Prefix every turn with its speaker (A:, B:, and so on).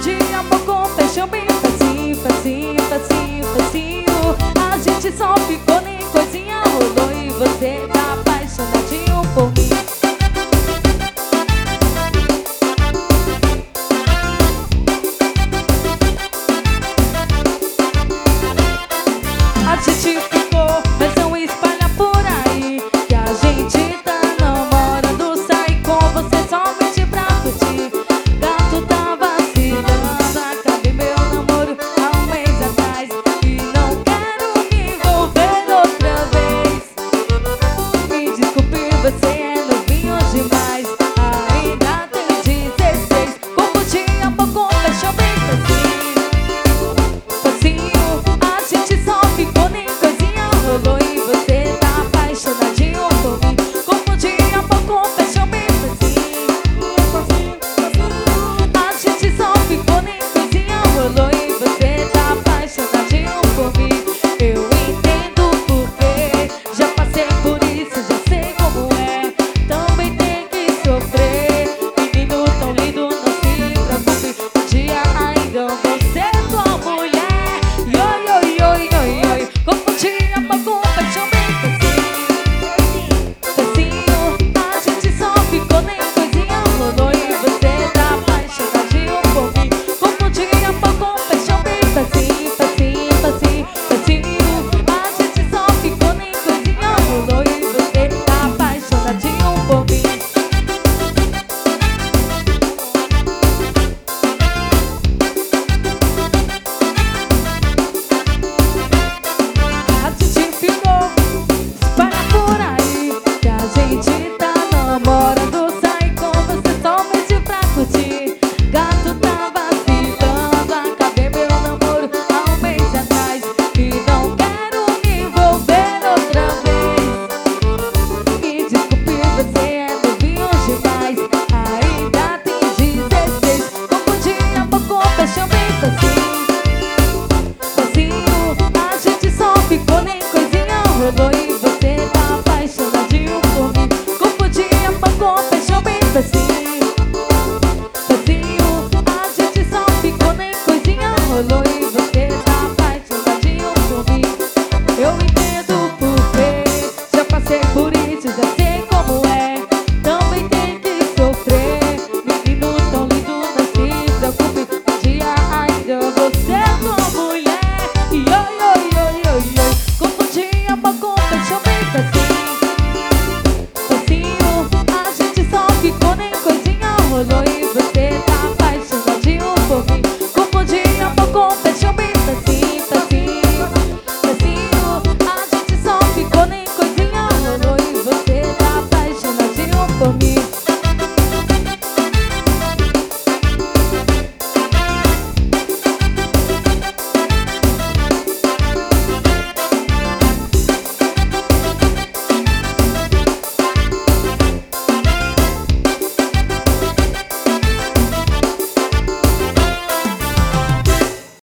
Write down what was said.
A: de amor com paixão bem facinho, facinho, facinho, facinho. A gente só ficou nem coisinha rolou e você tá apaixonadinho por mim. A gente ficou, mas não espalha por aí que a gente tá namorando, sai com você somente pra curtir. Gato tá vacilando, acabei meu namoro há um mês atrás e não quero me envolver outra vez. Me desculpe, você é novinho demais, ainda tem 16. Confundi amor com paixão bem facinho, facinho. A gente só ficou nem coisinha rolou e você tá apaixonadinho por mim. Confundi amor com paixão bem facinho, facinho, facinho. A gente só ficou nem coisinha rolou e você tá apaixonadinho por mim. Eu entendo porque já passei por isso, já sei como é. Também tem que sofrer. Menino tão lindo, não se preocupe, um dia ainda vou ser tua mulher. Oi, oi, oi, oi, oi. Confundi amor com paixão bem facinho, facinho. A gente só ficou nem coisinha rolou e você tá apaixonadinho por mim. Confundi amor com paixão bem facinho, facinho, facinho, facinho. A gente só ficou nem coisinha rolou e você tá apaixonadinho por mim. A gente ficou, espalha por aí que a gente tá namorando, sai com você somente pra curtir. Gato tá vacilando, acabei meu namoro há um mês atrás e não quero me envolver outra vez. Me desculpe, você é novinho demais, ainda tem 16. Confundi amor com paixão bem facinho, facinho. A gente só ficou nem coisinha rolou e você tá apaixonadinho por mim. Confundi amor com paixão bem facinho, facinho. A gente só ficou nem coisinha rolou e você tá apaixonadinho por mim. Eu entendo porque já passei por isso, já sei como é. Também tem que sofrer. Menino tão lindo, não se preocupe, um dia ainda vou ser tua mulher. Oi, oi, oi, oi, oi. Confundi amor com paixão bem facinho, facinho. A gente só ficou nem coisinha rolou e você tá apaixonadinho por mim.